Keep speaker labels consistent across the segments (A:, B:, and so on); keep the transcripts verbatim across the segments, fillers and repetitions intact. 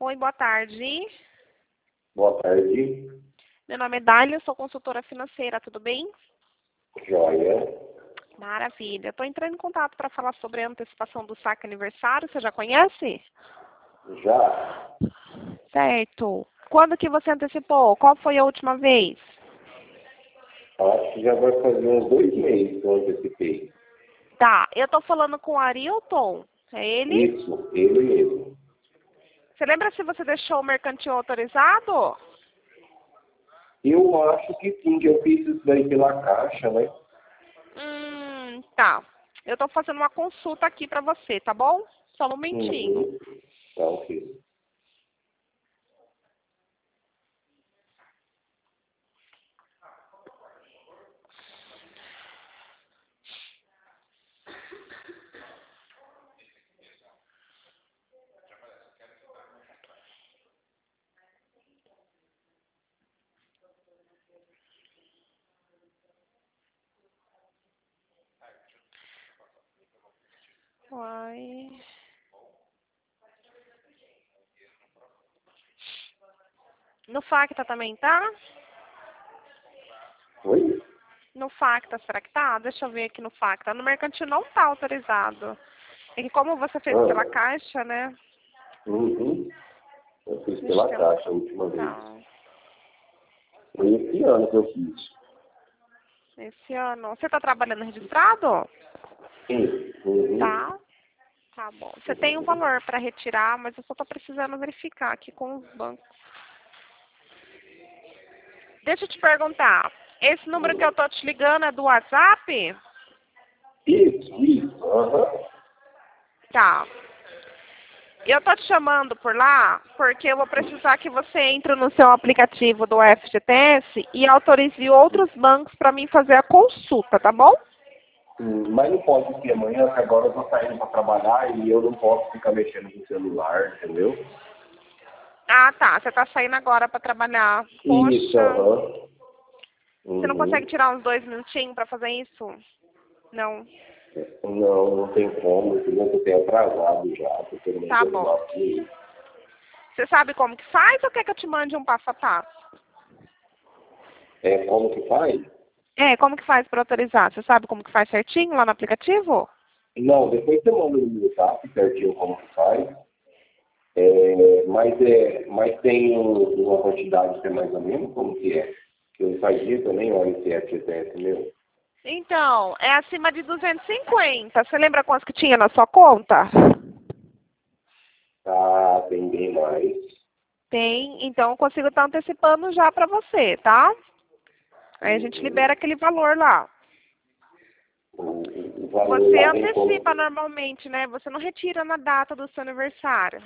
A: Oi, boa tarde.
B: Boa tarde.
A: Meu nome é Dália, eu sou consultora financeira, tudo bem?
B: Joia.
A: Maravilha. Estou entrando em contato para falar sobre a antecipação do saque aniversário, você já conhece?
B: Já.
A: Certo. Quando que você antecipou? Qual foi a última vez?
B: Acho que já vai fazer uns dois meses que eu antecipei.
A: Tá, eu estou falando com o Arilton, é ele?
B: Isso, ele mesmo.
A: Você lembra se você deixou o mercantil autorizado?
B: Eu acho que sim, que eu fiz isso daí pela Caixa, né?
A: Hum, tá. Eu estou fazendo uma consulta aqui para você, tá bom? Só um momentinho.
B: Uhum. Tá ok.
A: Uai. No Facta também, tá?
B: Oi?
A: No Facta, será que tá? Deixa eu ver aqui no Facta. No mercantil não tá autorizado. É que como você fez pela
B: Ah,
A: Caixa, né?
B: uhum. Eu fiz
A: Deixa
B: pela
A: eu...
B: Caixa a última vez.
A: Tá.
B: Foi esse ano que eu fiz.
A: Esse ano. Você tá trabalhando registrado?
B: Sim. Uhum.
A: Tá. Tá bom. Você tem um valor para retirar, mas eu só tô precisando verificar aqui com os bancos. Deixa eu te perguntar. Esse número que eu tô te ligando é do WhatsApp?
B: Isso, isso. Aham.
A: Tá. Eu tô te chamando por lá porque eu vou precisar que você entre no seu aplicativo do F G T S e autorize outros bancos para mim fazer a consulta, tá bom?
B: Hum, Mas não pode ser amanhã, que agora eu tô saindo para trabalhar e eu não posso ficar mexendo no celular, entendeu?
A: Ah, tá. Você tá saindo agora para trabalhar.
B: Isso,
A: Poxa,
B: aham.
A: você não consegue
B: Uhum.
A: tirar uns dois minutinhos para fazer isso? Não.
B: Não, não tem como, entendeu? Eu tenho atrasado já, porque eu não
A: Tá
B: tenho
A: bom.
B: aqui.
A: Você sabe como que faz ou quer que eu te mande um passo a passo?
B: É, como que faz?
A: É, como que faz para autorizar? Você sabe como que faz certinho lá no aplicativo?
B: Não, depois você manda no meu zap certinho como que faz. É, mas, é, mas tem um- uma quantidade que é mais ou menos como que é. Que eu fazia também, olha esse F G S meu.
A: Então, é acima de duzentos e cinquenta. Você lembra quantos que tinha na sua conta?
B: Tá, tem bem mais.
A: Tem, então eu consigo estar antecipando já para você, tá? Aí a gente
B: Uhum.
A: libera aquele valor lá.
B: O, o, o valor
A: Você
B: lá vem como.
A: antecipa normalmente, né? Você não retira na data do seu aniversário.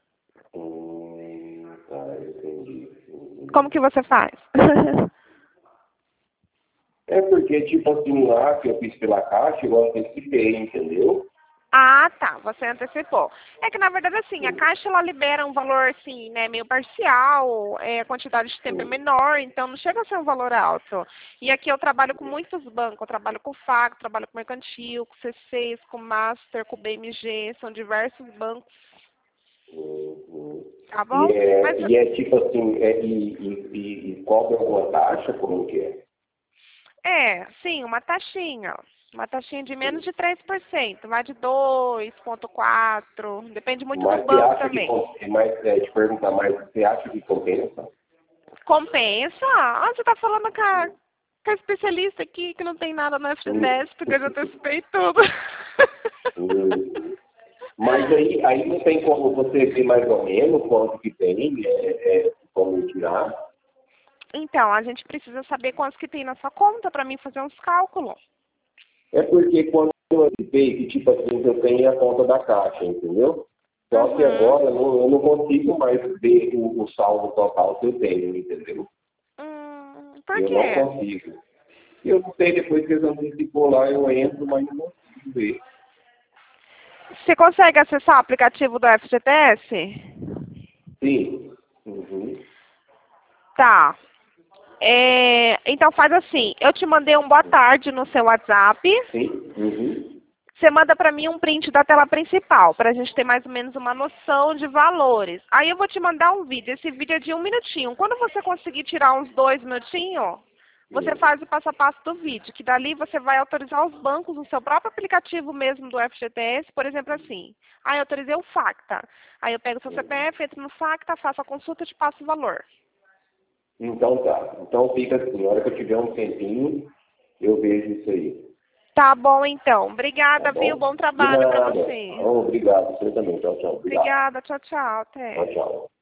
B: Hum, tá, entendi.
A: Como
B: Uhum.
A: que você faz?
B: É porque, tipo assim, lá que eu fiz pela Caixa, eu antecipei, entendeu?
A: Ah, tá. Você antecipou. É que, na verdade, assim, a
B: Sim,
A: Caixa, ela libera um valor, assim, né, meio parcial, é, a quantidade de tempo é
B: sim.
A: menor, então não chega a ser um valor alto. E aqui eu trabalho com muitos bancos. Eu trabalho com o Fac, trabalho com o Mercantil, com o C seis, com o Master, com o B M G. São diversos bancos,
B: Uhum.
A: tá
B: E
A: bom? Mas,
B: é, e é tipo assim, é, e, e, e, e cobra alguma taxa, como que é?
A: é, sim, uma taxinha. Uma taxinha de menos de três por cento. Vai de dois vírgula quatro por cento. Depende muito do
B: Mas você
A: banco
B: acha que,
A: também.
B: com- mas, é, te perguntar mais, você acha que compensa?
A: Compensa? Ah, você tá falando com a, com a especialista aqui que não tem nada no F G T S, porque eu já antecipei tudo.
B: Hum. Mas aí, aí não tem como você ver mais ou menos quanto que tem, é, é, como tirar.
A: Então, a gente precisa saber quantos que tem na sua conta para mim fazer uns cálculos.
B: É porque quando eu antecipei, que tipo assim, eu tenho a conta da Caixa, entendeu? Só que
A: Uhum.
B: agora eu não, eu não consigo mais ver o, o saldo total que eu tenho, entendeu?
A: Hum, por
B: Eu não
A: quê?
B: consigo. E eu não sei, depois que eles antecipou lá, eu entro, mas não consigo ver.
A: Você consegue acessar o aplicativo do F G T S?
B: Sim. Uhum.
A: Tá. É, então faz assim, eu te mandei um boa tarde no seu WhatsApp.
B: Sim. Uhum.
A: você manda para mim um print da tela principal, para a gente ter mais ou menos uma noção de valores. Aí eu vou te mandar um vídeo. Esse vídeo é de um minutinho. Quando você conseguir tirar uns dois minutinhos, você faz o passo a passo do vídeo, que dali você vai autorizar os bancos no seu próprio aplicativo mesmo do F G T S, por exemplo, assim. Aí eu autorizei o Facta. Aí eu pego o seu C P F, entro no Facta, faço a consulta e te passo o valor.
B: Então tá. Então fica assim, na hora que eu tiver um tempinho, eu vejo isso aí.
A: Tá bom, então. Obrigada,
B: Tá
A: viu?
B: bom?
A: Bom
B: De
A: trabalho para
B: nada.
A: você.
B: Oh, obrigado. Você também. Tchau, tchau. Obrigado.
A: Obrigada. Tchau, tchau. Até.
B: Tchau, tchau.